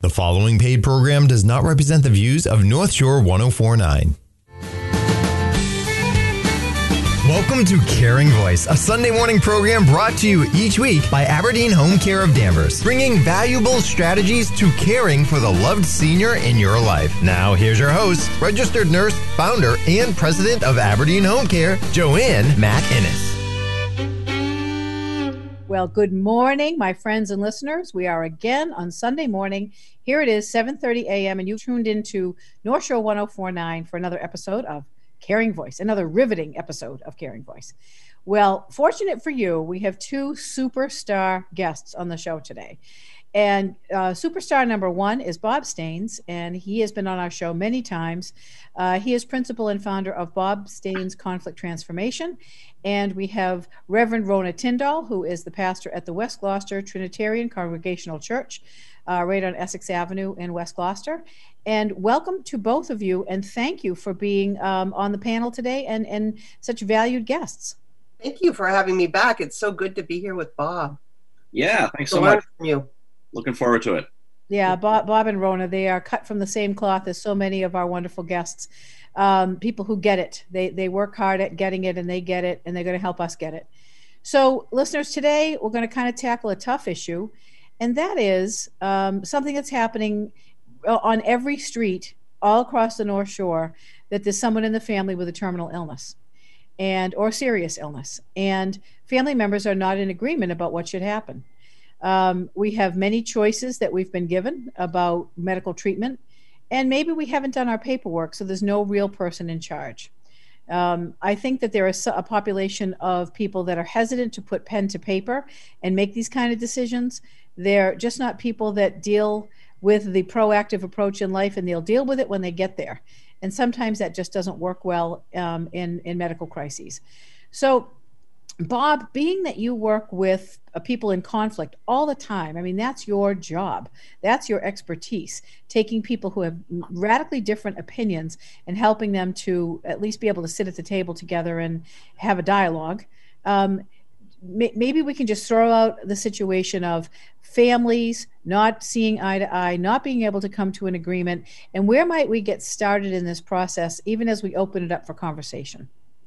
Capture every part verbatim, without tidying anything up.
The following paid program does not represent the views of North Shore ten forty-nine. Welcome to Caring Voice, a Sunday morning program brought to you each week by Aberdeen Home Care of Danvers, bringing valuable strategies to caring for the loved senior in your life. Now, here's your host, registered nurse, founder, and president of Aberdeen Home Care, Joanne McInnes. Well, good morning, my friends and listeners. We are again on Sunday morning. Here it is, seven thirty a.m., and you tuned into North Shore ten forty-nine for another episode of Caring Voice, another riveting episode of Caring Voice. Well, fortunate for you, we have two superstar guests on the show today. And uh, superstar number one is Bob Staines, and he has been on our show many times. Uh, he is principal and founder of Bob Staines Conflict Transformation. And we have Reverend Rona Tyndall, who is the pastor at the West Gloucester Trinitarian Congregational Church, uh, right on Essex Avenue in West Gloucester. And welcome to both of you, and thank you for being um, on the panel today and, and such valued guests. Thank you for having me back. It's so good to be here with Bob. Yeah, thanks To so learn much. from you. Looking forward to it. Yeah, Bob, Bob and Rona, they are cut from the same cloth as so many of our wonderful guests. Um, people who get it. They they work hard at getting it, and they get it, and they're going to help us get it. So, listeners, today we're going to kind of tackle a tough issue, and that is um, something that's happening on every street all across the North Shore, that there's someone in the family with a terminal illness and or serious illness, and family members are not in agreement about what should happen. Um, we have many choices that we've been given about medical treatment, and maybe we haven't done our paperwork, so there's no real person in charge. Um, I think that there is a population of people that are hesitant to put pen to paper and make these kind of decisions. They're just not people that deal with the proactive approach in life, and they'll deal with it when they get there. And sometimes that just doesn't work well um, in, in medical crises. So, Bob, being that you work with uh, people in conflict all the time, I mean, that's your job. That's your expertise, taking people who have radically different opinions and helping them to at least be able to sit at the table together and have a dialogue. Um, may- maybe we can just throw out the situation of families not seeing eye to eye, not being able to come to an agreement, and where might we get started in this process, even as we open it up for conversation?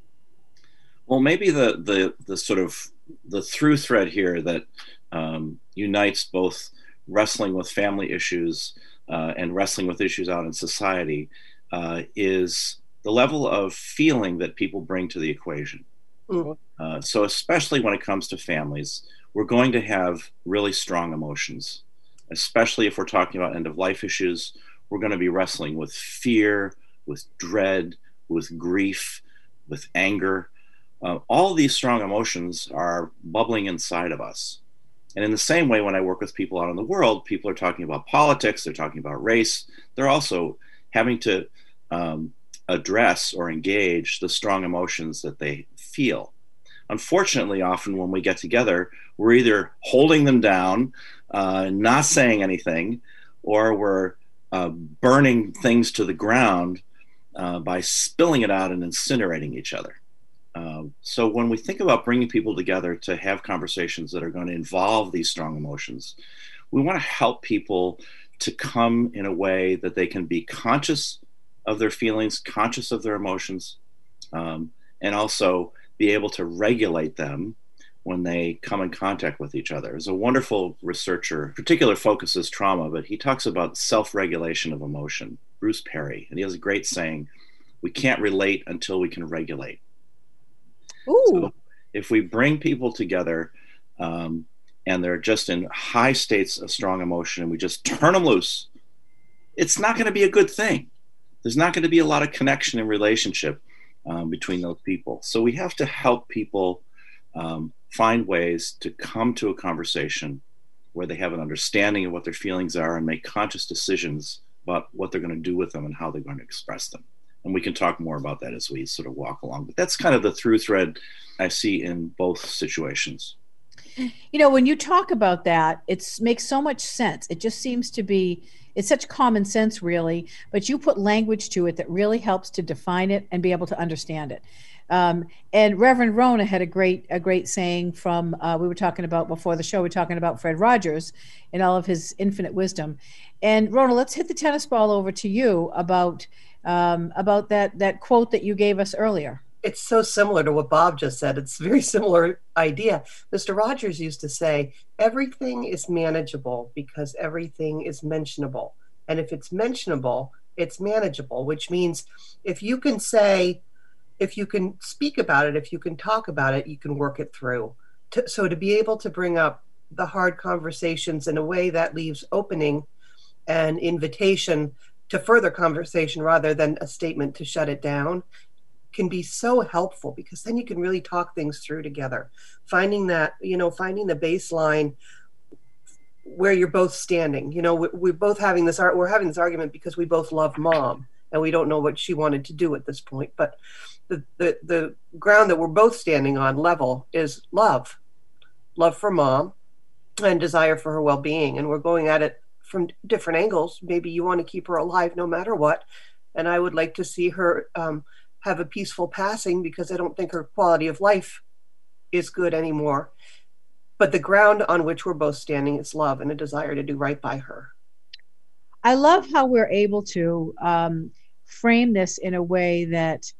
Well, maybe the the the sort of the through thread here that um, unites both wrestling with family issues uh, and wrestling with issues out in society uh, is the level of feeling that people bring to the equation. Mm-hmm. Uh, so especially when it comes to families, we're going to have really strong emotions, especially if we're talking about end-of-life issues. We're going to be wrestling with fear, with dread, with grief, with anger. Uh, all these strong emotions are bubbling inside of us. And in the same way, when I work with people out in the world, people are talking about politics, they're talking about race, they're also having to um, address or engage the strong emotions that they feel. Unfortunately, often when we get together, we're either holding them down, uh, not saying anything, or we're uh, burning things to the ground uh, by spilling it out and incinerating each other. Uh, so when we think about bringing people together to have conversations that are going to involve these strong emotions, we want to help people to come in a way that they can be conscious of their feelings, conscious of their emotions, um, and also be able to regulate them when they come in contact with each other. There's a wonderful researcher, particular focus is trauma, but he talks about self-regulation of emotion, Bruce Perry, and he has a great saying, "We can't relate until we can regulate." Ooh. So if we bring people together um, and they're just in high states of strong emotion and we just turn them loose, it's not going to be a good thing. There's not going to be a lot of connection and relationship um, between those people. So we have to help people um, find ways to come to a conversation where they have an understanding of what their feelings are and make conscious decisions about what they're going to do with them and how they're going to express them. And we can talk more about that as we sort of walk along. But that's kind of the through thread I see in both situations. You know, when you talk about that, it makes so much sense. It just seems to be, it's such common sense, really, but you put language to it that really helps to define it and be able to understand it. Um, and Reverend Rona had a great a great saying from, uh, we were talking about before the show, we were talking about Fred Rogers and all of his infinite wisdom. And Rona, let's hit the tennis ball over to you about um, about that that quote that you gave us earlier. It's so similar to what Bob just said. It's a very similar idea. Mister Rogers used to say, everything is manageable because everything is mentionable. And if it's mentionable, it's manageable, which means if you can say, if you can speak about it, if you can talk about it, you can work it through. To, so to be able to bring up the hard conversations in a way that leaves opening and invitation to further conversation rather than a statement to shut it down can be so helpful, because then you can really talk things through together. Finding that, you know, finding the baseline where you're both standing. You know, we're, we're both having this, we're having this argument because we both love Mom and we don't know what she wanted to do at this point. But the, the, the ground that we're both standing on level is love, love for Mom and desire for her well-being. And we're going at it from different angles. Maybe you want to keep her alive no matter what. And I would like to see her, um, have a peaceful passing because I don't think her quality of life is good anymore. But the ground on which we're both standing is love and a desire to do right by her. I love how we're able to um, frame this in a way that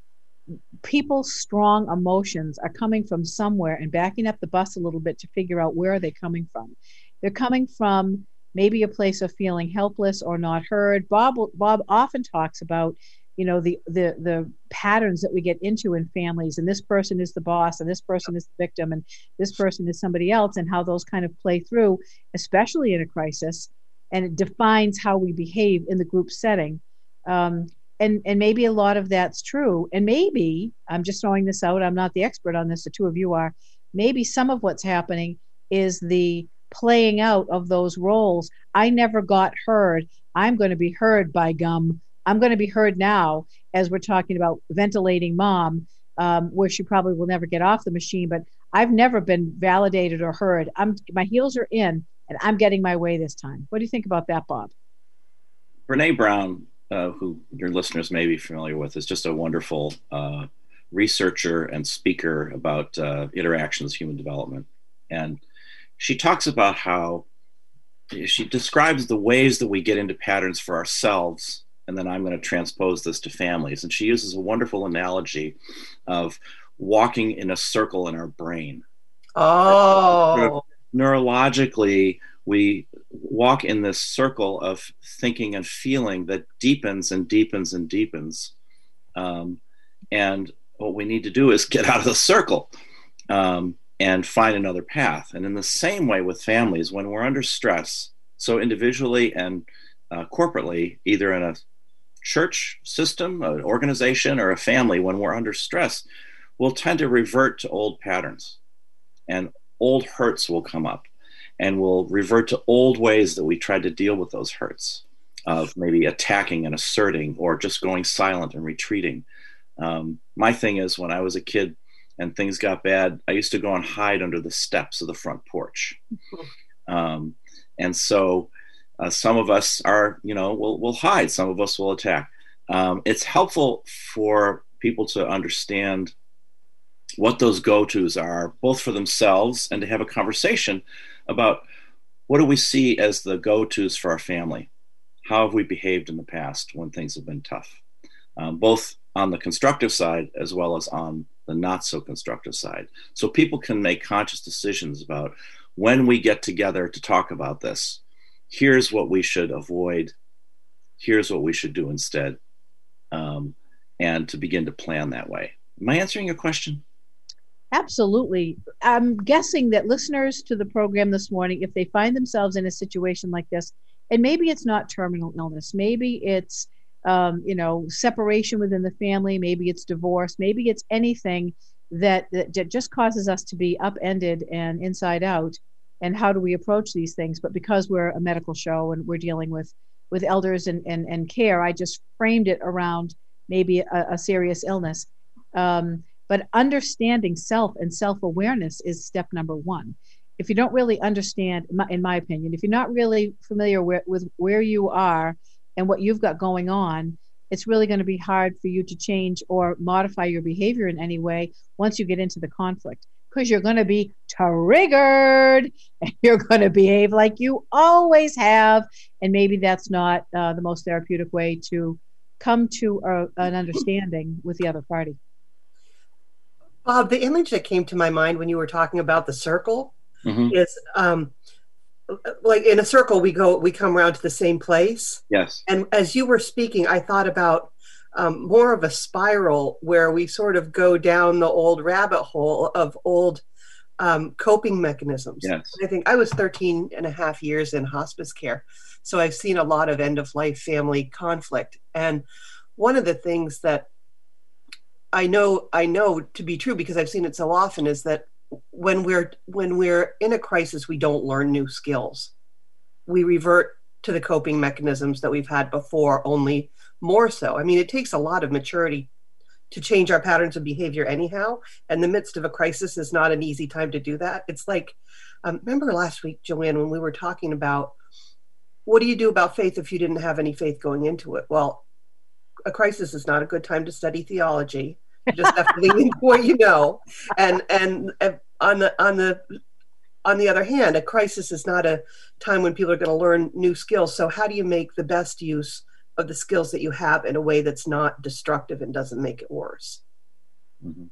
people's strong emotions are coming from somewhere and backing up the bus a little bit to figure out where are they coming from. They're coming from maybe a place of feeling helpless or not heard. Bob, Bob often talks about you know, the, the, the patterns that we get into in families, and this person is the boss and this person is the victim and this person is somebody else, and how those kind of play through, especially in a crisis, and it defines how we behave in the group setting. Um, and, and maybe a lot of that's true. And maybe, I'm just throwing this out, I'm not the expert on this, the two of you are, maybe some of what's happening is the playing out of those roles. I never got heard. I'm going to be heard, by gum. I'm going to be heard now, as we're talking about ventilating Mom, um, where she probably will never get off the machine, but I've never been validated or heard. I'm, my heels are in, and I'm getting my way this time. What do you think about that, Bob? Brene Brown, uh, who your listeners may be familiar with, is just a wonderful uh, researcher and speaker about uh, interactions, human development. And she talks about how she describes the ways that we get into patterns for ourselves, and then I'm going to transpose this to families. And she uses a wonderful analogy of walking in a circle in our brain. Oh. Neurologically, we walk in this circle of thinking and feeling that deepens and deepens and deepens. Um, and what we need to do is get out of the circle um, and find another path. And in the same way with families, when we're under stress, so individually and uh, corporately, either in a church system, an organization, or a family, when we're under stress, we'll tend to revert to old patterns, and old hurts will come up, and we'll revert to old ways that we tried to deal with those hurts, of maybe attacking and asserting, or just going silent and retreating. Um, my thing is, when I was a kid and things got bad, I used to go and hide under the steps of the front porch. Um, and so Uh, some of us are, you know, will will hide. Some of us will attack. Um, it's helpful for people to understand what those go-tos are, both for themselves and to have a conversation about what do we see as the go-tos for our family? How have we behaved in the past when things have been tough? Um, both on the constructive side as well as on the not so constructive side. So people can make conscious decisions about when we get together to talk about this. Here's what we should avoid. Here's what we should do instead. Um, and to begin to plan that way. Am I answering your question? Absolutely. I'm guessing that listeners to the program this morning, if they find themselves in a situation like this, and maybe it's not terminal illness, maybe it's, um, you know, separation within the family, maybe it's divorce, maybe it's anything that, that just causes us to be upended and inside out. And how do we approach these things? But because we're a medical show and we're dealing with, with elders and, and, and care, I just framed it around maybe a, a serious illness. Um, But understanding self and self-awareness is step number one. If you don't really understand, in my opinion, if you're not really familiar with, with where you are and what you've got going on, it's really going to be hard for you to change or modify your behavior in any way once you get into the conflict, because you're going to be triggered and you're going to behave like you always have. And maybe that's not uh, the most therapeutic way to come to a, an understanding with the other party. Bob, the image that came to my mind when you were talking about the circle mm-hmm. is um, like in a circle, we go, we come around to the same place. Yes. And as you were speaking, I thought about um, more of a spiral where we sort of go down the old rabbit hole of old um, coping mechanisms. Yes. I think I was thirteen and a half years in hospice care. So I've seen a lot of end of life family conflict. And one of the things that I know, I know to be true because I've seen it so often is that when we're, when we're in a crisis, we don't learn new skills. We revert to the coping mechanisms that we've had before, only more so. I mean, it takes a lot of maturity to change our patterns of behavior anyhow. And the midst of a crisis is not an easy time to do that. It's like, um, remember last week, Joanne, when we were talking about what do you do about faith if you didn't have any faith going into it? Well, a crisis is not a good time to study theology. You just have to lean into what you know. And and on the on the on the other hand, a crisis is not a time when people are going to learn new skills. So how do you make the best use of the skills that you have in a way that's not destructive and doesn't make it worse? Mm-hmm.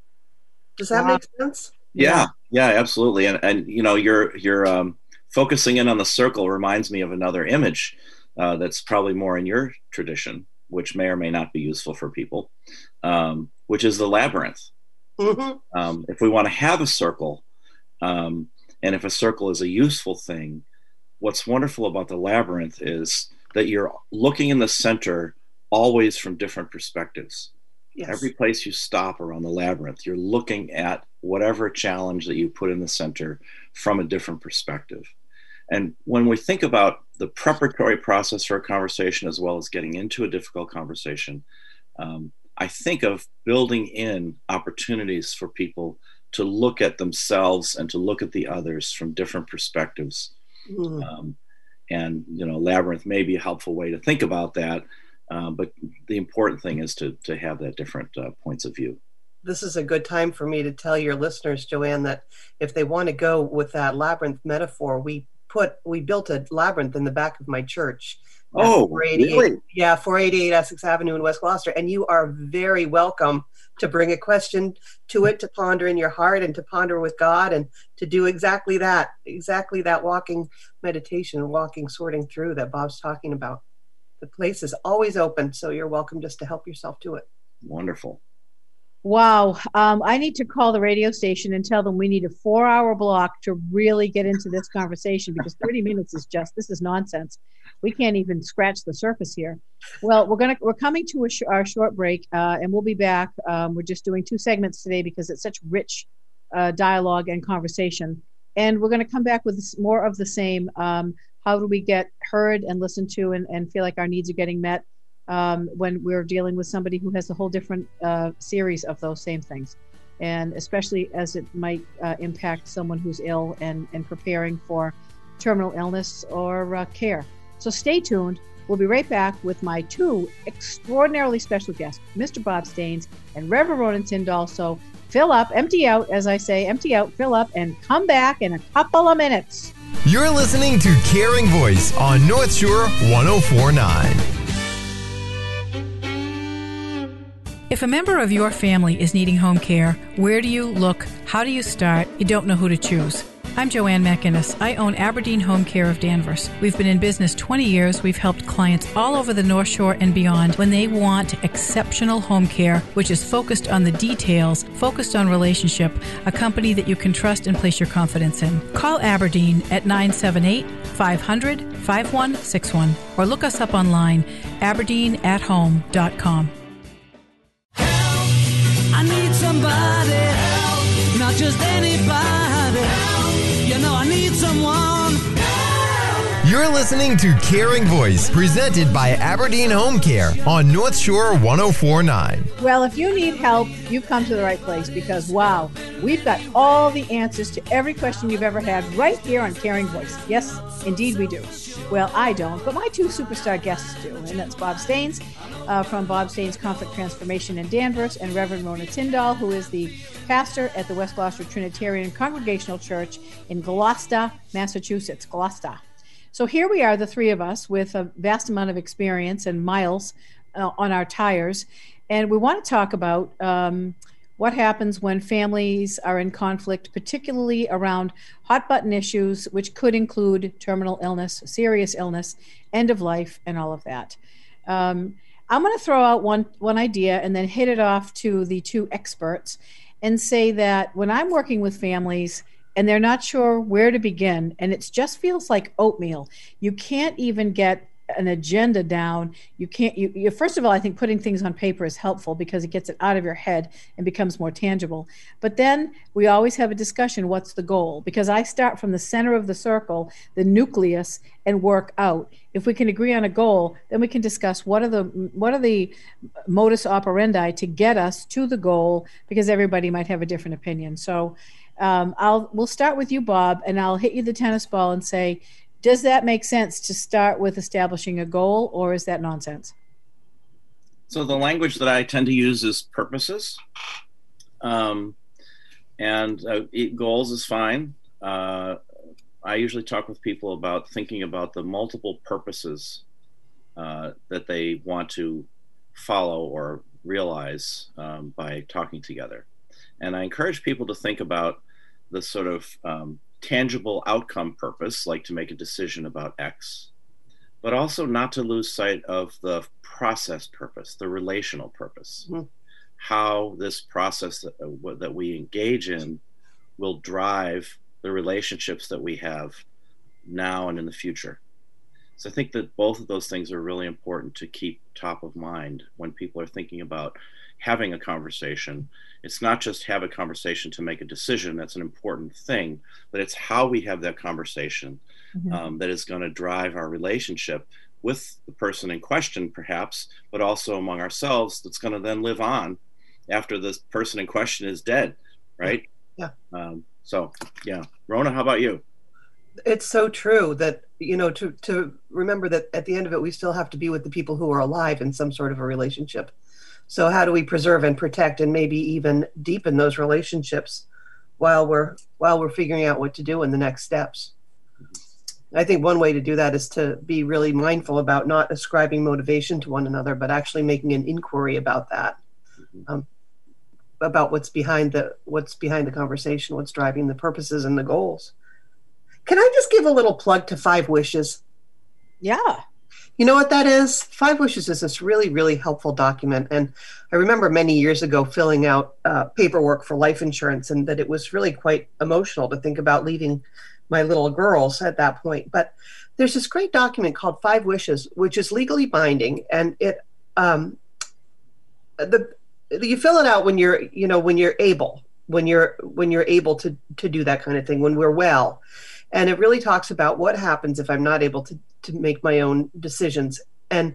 Does that wow. make sense? Yeah, yeah, absolutely. And and you know, you're you're um, focusing in on the circle reminds me of another image uh, that's probably more in your tradition, which may or may not be useful for people, um, which is the labyrinth. Mm-hmm. Um, if we want to have a circle, um, and if a circle is a useful thing, what's wonderful about the labyrinth is that you're looking in the center always from different perspectives. Yes. Every place you stop around the labyrinth, you're looking at whatever challenge that you put in the center from a different perspective. And when we think about the preparatory process for a conversation as well as getting into a difficult conversation, um, I think of building in opportunities for people to look at themselves and to look at the others from different perspectives. Mm-hmm. Um, and, you know, labyrinth may be a helpful way to think about that. Uh, but the important thing is to to have that different uh, points of view. This is a good time for me to tell your listeners, Joanne, that if they want to go with that labyrinth metaphor, we put we built a labyrinth in the back of my church. Oh, really? Yeah, four eighty-eight Essex Avenue in West Gloucester. And you are very welcome to bring a question to it, to ponder in your heart and to ponder with God and to do exactly that, exactly that walking meditation, walking, sorting through that Bob's talking about. The place is always open, so you're welcome just to help yourself to it. Wonderful. Wow. Um, I need to call the radio station and tell them we need a four-hour block to really get into this conversation because thirty minutes is just, this is nonsense. We can't even scratch the surface here. Well, we're gonna we're coming to a sh- our short break, uh, and we'll be back. Um, we're just doing two segments today because it's such rich uh, dialogue and conversation. And we're going to come back with more of the same. Um, how do we get heard and listened to and, and feel like our needs are getting met um, when we're dealing with somebody who has a whole different uh, series of those same things, and especially as it might uh, impact someone who's ill and, and preparing for terminal illness or uh, care. So stay tuned. We'll be right back with my two extraordinarily special guests, Mister Bob Staines and Reverend Ronan Tyndall. So fill up, empty out, as I say, empty out, fill up, and come back in a couple of minutes. You're listening to Caring Voice on North Shore one oh four point nine. If a member of your family is needing home care, where do you look? How do you start? You don't know who to choose. I'm Joanne McInnes. I own Aberdeen Home Care of Danvers. We've been in business twenty years. We've helped clients all over the North Shore and beyond when they want exceptional home care, which is focused on the details, focused on relationship, a company that you can trust and place your confidence in. Call Aberdeen at nine seven eight, five hundred, five one six one or look us up online, aberdeen at home dot com. Help! I need somebody help! Not just anybody help! You know I need someone. You're listening to Caring Voice, presented by Aberdeen Home Care on North Shore one oh four point nine. Well, if you need help, you've come to the right place because, wow, we've got all the answers to every question you've ever had right here on Caring Voice. Yes, indeed we do. Well, I don't, but my two superstar guests do, and that's Bob Staines uh, from Bob Staines Conflict Transformation in Danvers, and Reverend Rona Tyndall, who is the pastor at the West Gloucester Trinitarian Congregational Church in Gloucester, Massachusetts. Gloucester. So here we are, the three of us, with a vast amount of experience and miles uh, on our tires, and we want to talk about um, what happens when families are in conflict, particularly around hot button issues, which could include terminal illness, serious illness, end of life, and all of that. Um, I'm going to throw out one one idea and then hit it off to the two experts and say that when I'm working with families and they're not sure where to begin, and it just feels like oatmeal, you can't even get an agenda down. You can't, you, you, first of all, I think putting things on paper is helpful because it gets it out of your head and becomes more tangible. But then we always have a discussion, what's the goal? Because I start from the center of the circle, the nucleus, and work out. If we can agree on a goal, then we can discuss what are the what are the modus operandi to get us to the goal, because everybody might have a different opinion. So um, I'll we'll start with you, Bob, and I'll hit you the tennis ball and say, does that make sense to start with establishing a goal, or is that nonsense? So the language that I tend to use is purposes, um, and uh, goals is fine. Uh, I usually talk with people about thinking about the multiple purposes uh, that they want to follow or realize um, by talking together. And I encourage people to think about the sort of um, tangible outcome purpose, like to make a decision about X, but also not to lose sight of the process purpose, the relational purpose, mm-hmm. how this process that, uh, that we engage in will drive the relationships that we have now and in the future. So I think that both of those things are really important to keep top of mind when people are thinking about having a conversation. It's not just have a conversation to make a decision. That's an important thing, but it's how we have that conversation mm-hmm. um, that is going to drive our relationship with the person in question, perhaps, but also among ourselves, that's going to then live on after this person in question is dead, right? Yeah. Um, so, yeah. Rona, how about you? It's so true that, you know, to, to remember that at the end of it, we still have to be with the people who are alive in some sort of a relationship. So how do we preserve and protect and maybe even deepen those relationships while we're while we're figuring out what to do in the next steps? I think one way to do that is to be really mindful about not ascribing motivation to one another, but actually making an inquiry about that, um, about what's behind the what's behind the conversation, what's driving the purposes and the goals. Can I just give a little plug to Five Wishes? Yeah. You know what that is? Five Wishes is this really, really helpful document. And I remember many years ago filling out uh, paperwork for life insurance, and that it was really quite emotional to think about leaving my little girls at that point. But there's this great document called Five Wishes, which is legally binding. And it, um, the, you fill it out when you're, you know, when you're able, when you're, when you're able to, to do that kind of thing, when we're well. And it really talks about what happens if I'm not able to, to make my own decisions. And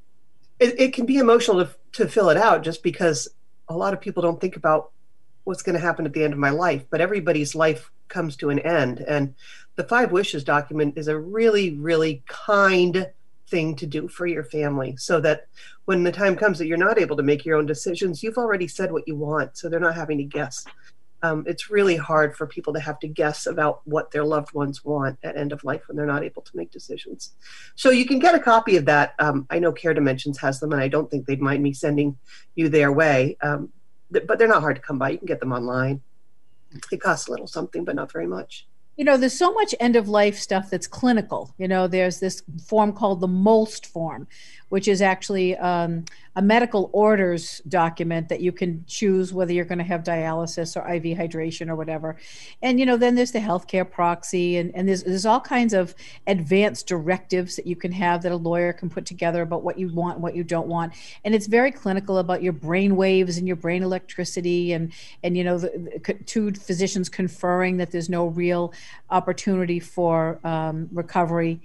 it, it can be emotional to, to fill it out just because a lot of people don't think about what's going to happen at the end of my life, but everybody's life comes to an end. And the Five Wishes document is a really, really kind thing to do for your family, so that when the time comes that you're not able to make your own decisions, you've already said what you want, so they're not having to guess. Um, it's really hard for people to have to guess about what their loved ones want at end of life when they're not able to make decisions. So you can get a copy of that. Um, I know Care Dimensions has them, and I don't think they'd mind me sending you their way. Um, th- but they're not hard to come by. You can get them online. It costs a little something, but not very much. You know, there's so much end-of-life stuff that's clinical. You know, there's this form called the MOLST form, which is actually um, a medical orders document that you can choose whether you're going to have dialysis or I V hydration or whatever. And, you know, then there's the healthcare proxy, and, and there's, there's all kinds of advanced directives that you can have that a lawyer can put together about what you want and what you don't want. And it's very clinical about your brain waves and your brain electricity, and, and you know, the, the two physicians conferring that there's no real opportunity for um, recovery.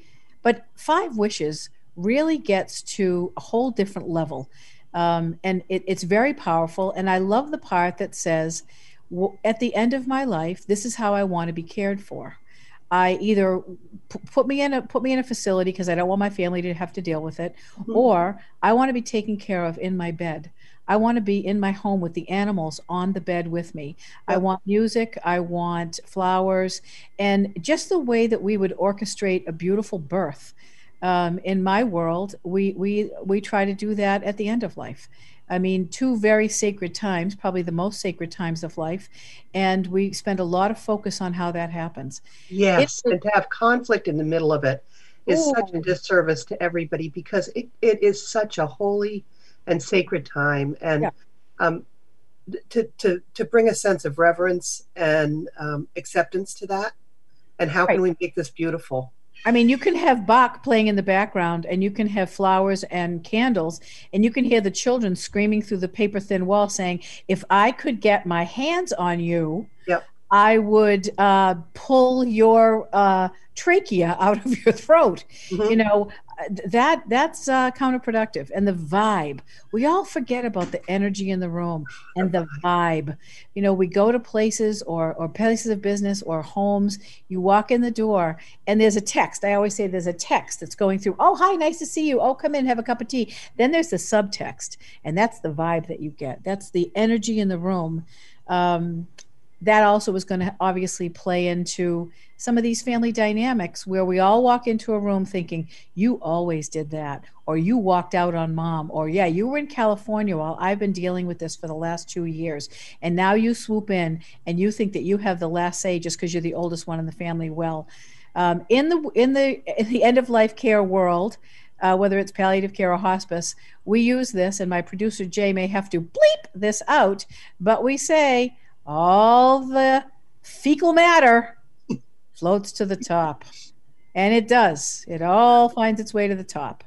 But Five Wishes really gets to a whole different level. Um, and it, it's very powerful. And I love the part that says, w- at the end of my life, this is how I want to be cared for. I either p- put me in a put me in a facility because I don't want my family to have to deal with it, Mhm. or I want to be taken care of in my bed. I want to be in my home with the animals on the bed with me. I Yep. want music. I want flowers, and just the way that we would orchestrate a beautiful birth. Um, in my world, we we we try to do that at the end of life. I mean, two very sacred times, probably the most sacred times of life, and we spend a lot of focus on how that happens. It, Yes, and to have conflict in the middle of it is such a ooh, disservice to everybody because it, it is such a holy and sacred time. And yeah, um, to, to, to bring a sense of reverence and um, acceptance to that, and how right. can we make this beautiful? I mean, you can have Bach playing in the background, and you can have flowers and candles, and you can hear the children screaming through the paper thin wall saying, "If I could get my hands on you, Yep. I would uh, pull your uh, trachea out of your throat." Mhm. You know, uh, that that's uh, counterproductive. And the vibe, we all forget about the energy in the room and the vibe. You know, we go to places or or places of business or homes. You walk in the door, and there's a text. I always say there's a text that's going through. "Oh, hi, nice to see you. Oh, come in, have a cup of tea." Then there's the subtext, and that's the vibe that you get. That's the energy in the room. Um, that also is going to obviously play into some of these family dynamics where we all walk into a room thinking, "You always did that," or "You walked out on mom," or "Yeah, you were in California while I've been dealing with this for the last two years. And now you swoop in and you think that you have the last say just because you're the oldest one in the family." Well, um, in the in the in the end of life care world, uh, whether it's palliative care or hospice, we use this, and my producer Jay may have to bleep this out, but we say, all the fecal matter floats to the top. And it does. It all finds its way to the top.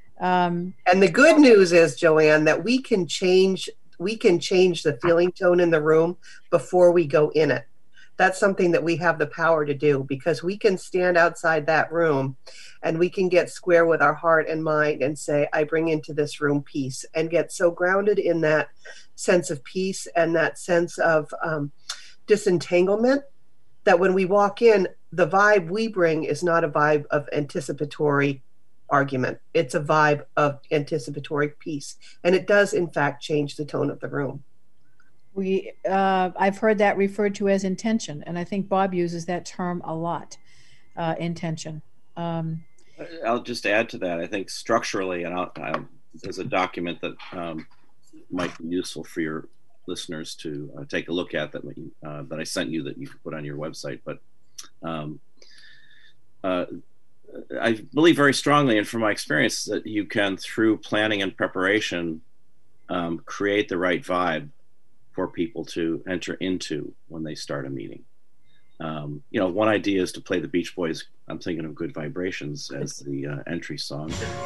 Um, And the good news is, Joanne, that we can change we can change the feeling tone in the room before we go in it. That's something that we have the power to do, because we can stand outside that room and we can get square with our heart and mind and say, "I bring into this room peace," and get so grounded in that sense of peace and that sense of um, disentanglement that when we walk in, the vibe we bring is not a vibe of anticipatory argument. It's a vibe of anticipatory peace. And it does, in fact, change the tone of the room. we, uh, I've heard that referred to as intention, and I think Bob uses that term a lot, uh, intention. Um, I'll just add to that. I think structurally, and I'll, I'll, there's a document that um, might be useful for your listeners to uh, take a look at that uh, that I sent you that you can put on your website. But um, uh, I believe very strongly, and from my experience, that you can, through planning and preparation, um, create the right vibe for people to enter into when they start a meeting. Um, you know, one idea is to play the Beach Boys, I'm thinking of Good Vibrations, as the uh, entry song.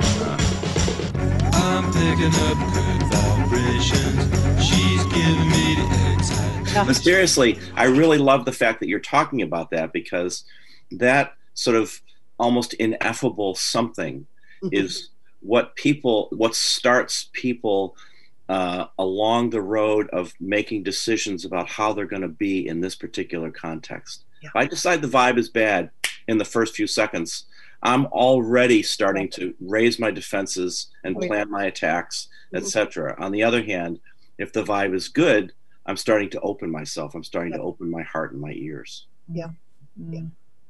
Uh, I'm picking up good vibrations. She's giving me the excitement. but seriously, I really love the fact that you're talking about that, because that sort of almost ineffable something is what people, what starts people uh, along the road of making decisions about how they're going to be in this particular context. Yeah. If I decide the vibe is bad in the first few seconds, I'm already starting to raise my defenses and plan my attacks, et cetera. On the other hand, if the vibe is good, I'm starting to open myself. I'm starting to open my heart and my ears. Yeah. mm. Yeah.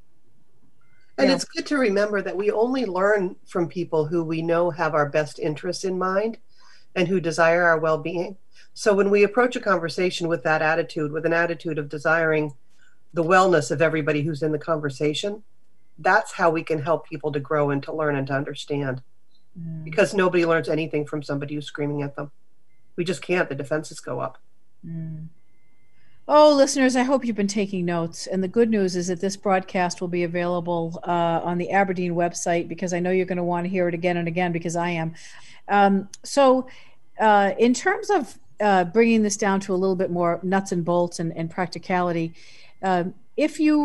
And Yeah. it's good to remember that we only learn from people who we know have our best interests in mind and who desire our well-being. So when we approach a conversation with that attitude, with an attitude of desiring the wellness of everybody who's in the conversation, that's how we can help people to grow and to learn and to understand. Mm. Because nobody learns anything from somebody who's screaming at them. We just can't. The defenses go up. Mm. Oh, listeners, I hope you've been taking notes. And the good news is that this broadcast will be available uh, on the Aberdeen website, because I know you're going to want to hear it again and again, because I am. Um, so uh, in terms of uh, bringing this down to a little bit more nuts and bolts and, and practicality, uh, if you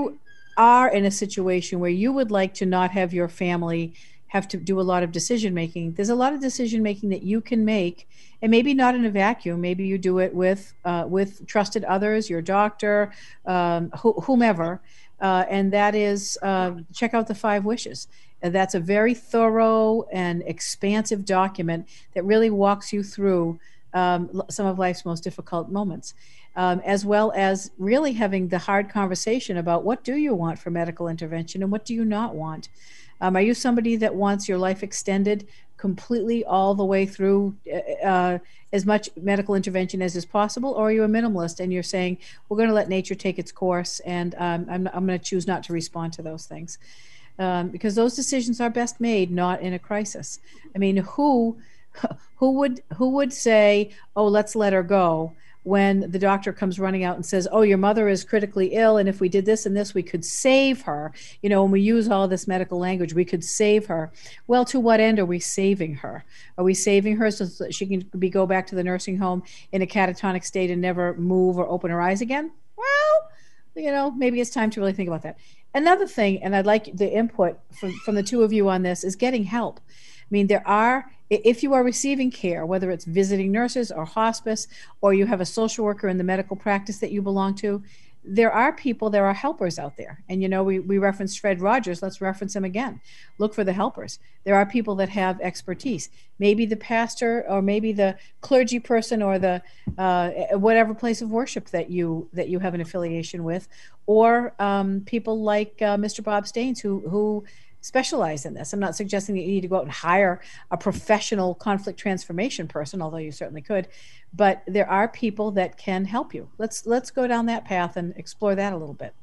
are in a situation where you would like to not have your family have to do a lot of decision making, there's a lot of decision making that you can make, and maybe not in a vacuum. Maybe you do it with uh, with trusted others, your doctor, um, wh- whomever, uh, and that is uh, check out the Five Wishes. And that's a very thorough and expansive document that really walks you through um, some of life's most difficult moments. Um, as well as really having the hard conversation about what do you want for medical intervention and what do you not want. Um, are you somebody that wants your life extended completely all the way through uh, as much medical intervention as is possible, or are you a minimalist and you're saying we're going to let nature take its course, and um, I'm, I'm going to choose not to respond to those things? Um, because those decisions are best made not in a crisis. I mean, who who would who would say, oh, let's let her go, when the doctor comes running out and says, oh, your mother is critically ill, and if we did this and this, we could save her. You know, when we use all this medical language, we could save her. Well, to what end are we saving her? Are we saving her so that she can be go back to the nursing home in a catatonic state and never move or open her eyes again? Well, you know, maybe it's time to really think about that. Another thing, and I'd like the input from, from the two of you on this, is getting help. I mean, there are, if you are receiving care, whether it's visiting nurses or hospice, or you have a social worker in the medical practice that you belong to, there are people, there are helpers out there. And, you know, we, we referenced Fred Rogers. Let's reference him again. Look for the helpers. There are people that have expertise. Maybe the pastor, or maybe the clergy person, or the uh, whatever place of worship that you that you have an affiliation with, or um, people like uh, Mister Bob Staines, who who specialize in this. I'm not suggesting that you need to go out and hire a professional conflict transformation person, although you certainly could, but there are people that can help you. Let's let's go down that path and explore that a little bit.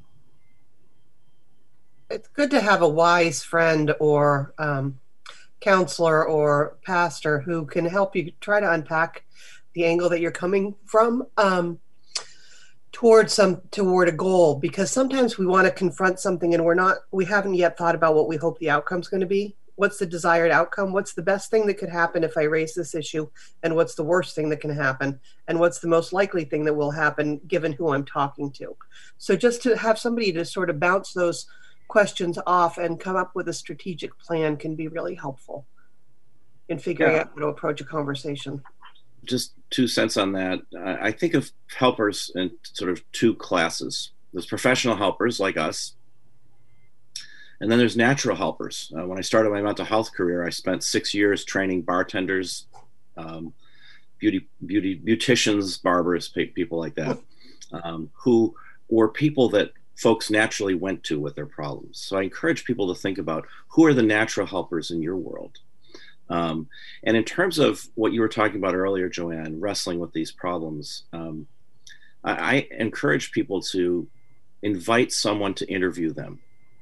It's good to have a wise friend or um, counselor or pastor who can help you try to unpack the angle that you're coming from um, toward some toward a goal, because sometimes we want to confront something and we're not we haven't yet thought about what we hope the outcome's going to be. What's the desired outcome? What's the best thing that could happen if I raise this issue? And what's the worst thing that can happen? And what's the most likely thing that will happen given who I'm talking to? So just to have somebody to sort of bounce those questions off and come up with a strategic plan can be really helpful in figuring yeah. out how to approach a conversation. Just two cents on that. I think of helpers in sort of two classes. There's professional helpers like us, and then there's natural helpers. Uh, when I started my mental health career, I spent six years training bartenders, um, beauty, beauty, beauticians, barbers, people like that, um, who were people that folks naturally went to with their problems. So I encourage people to think about who are the natural helpers in your world. Um, and in terms of what you were talking about earlier, Joanne, wrestling with these problems, um, I, I encourage people to invite someone to interview them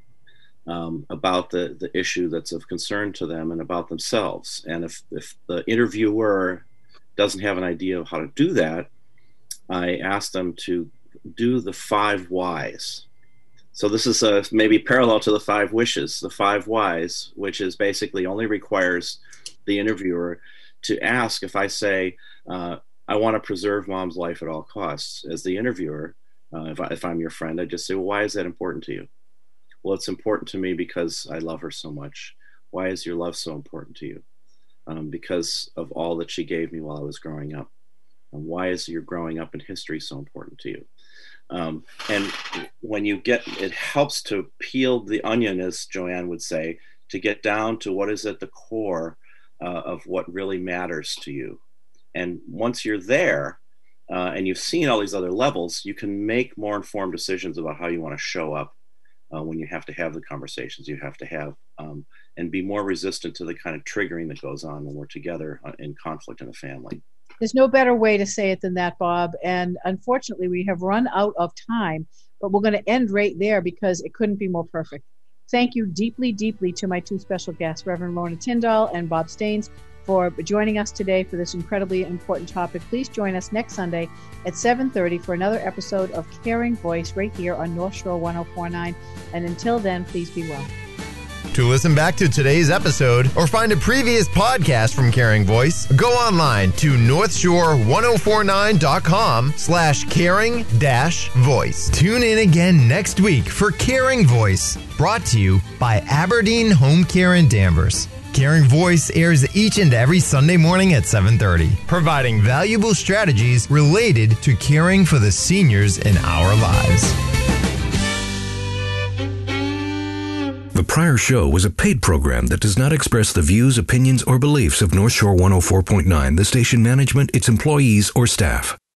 um, about the, the issue that's of concern to them and about themselves. And if, if the interviewer doesn't have an idea of how to do that, I ask them to do the five whys. So this is a, maybe parallel to the five wishes, the five whys, which is basically only requires the interviewer to ask. If I say, uh, I want to preserve mom's life at all costs, as the interviewer, uh, if, I, if I'm your friend, I just say, well, why is that important to you? Well, it's important to me because I love her so much. Why is your love so important to you? Um, because of all that she gave me while I was growing up. And why is your growing up in history so important to you? Um, and when you get, it helps to peel the onion, as Joanne would say, to get down to what is at the core uh, of what really matters to you. And once you're there uh, and you've seen all these other levels, you can make more informed decisions about how you want to show up uh, when you have to have the conversations you have to have um, and be more resistant to the kind of triggering that goes on when we're together in conflict in a family. There's no better way to say it than that, Bob. And unfortunately, we have run out of time, but we're going to end right there because it couldn't be more perfect. Thank you deeply, deeply to my two special guests, Reverend Rona Tyndall and Bob Staines, for joining us today for this incredibly important topic. Please join us next Sunday at seven thirty for another episode of Caring Voice right here on North Shore one oh four point nine. And until then, please be well. To listen back to today's episode or find a previous podcast from Caring Voice, go online to north shore ten forty-nine dot com slash caring dash voice. Tune in again next week for Caring Voice, brought to you by Aberdeen Home Care in Danvers. Caring Voice airs each and every Sunday morning at seven thirty, providing valuable strategies related to caring for the seniors in our lives. The prior show was a paid program that does not express the views, opinions, or beliefs of North Shore one oh four point nine, the station management, its employees, or staff.